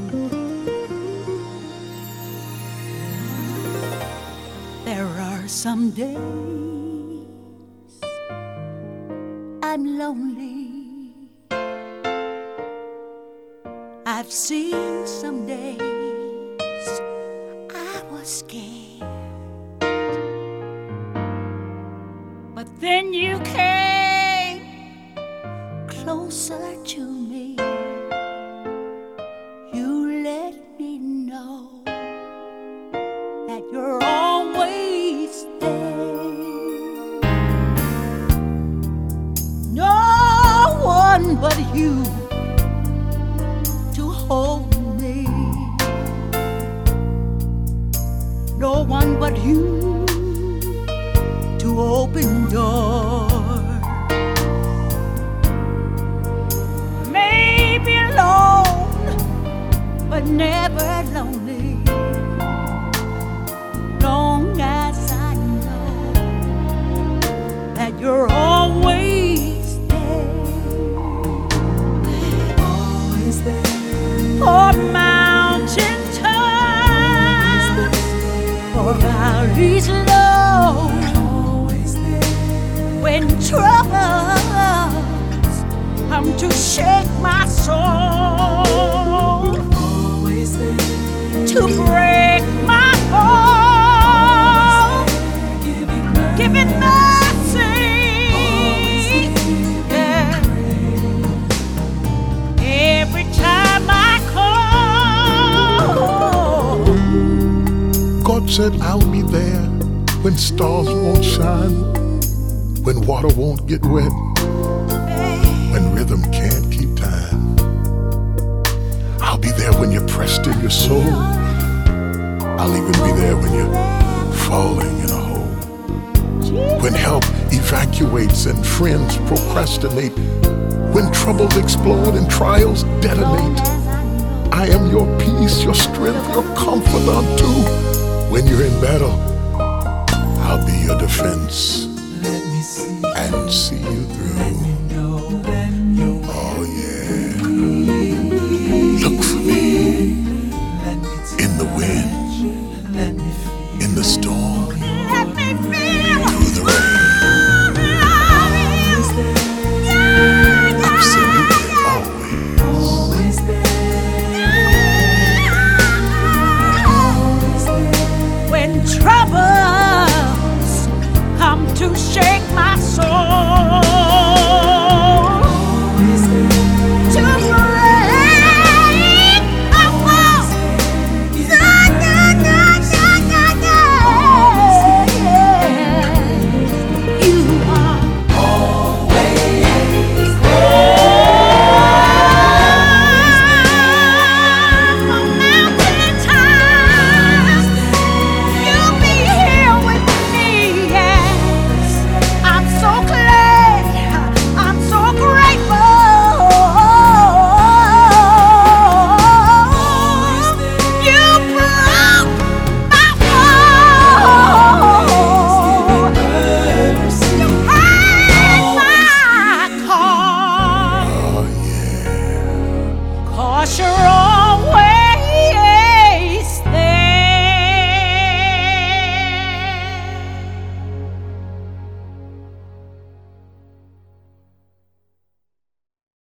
There are some days I'm lonely. I've seen some days I was scared, but then you came closer to me. You let me know that you're always there. No one but you to hold me. No one but you to open doors. Maybe alone, but never lonely. Long as I know that you're always there. Always there. For mountain top, for valleys low, Always there. when troubles come to shake my soul, Always there. to break my heart, giving mercy. Yeah. Every time I call, God said I'll be there when stars won't shine, when water won't get wet, when rhythm can't keep time. I'll be there when you're pressed in your soul. I'll even be there when you're falling in a hole. When help evacuates and friends procrastinate, when troubles explode and trials detonate, I am your peace, your strength, your confidant too. When you're in battle, I'll be your defense Let me see. and see you through.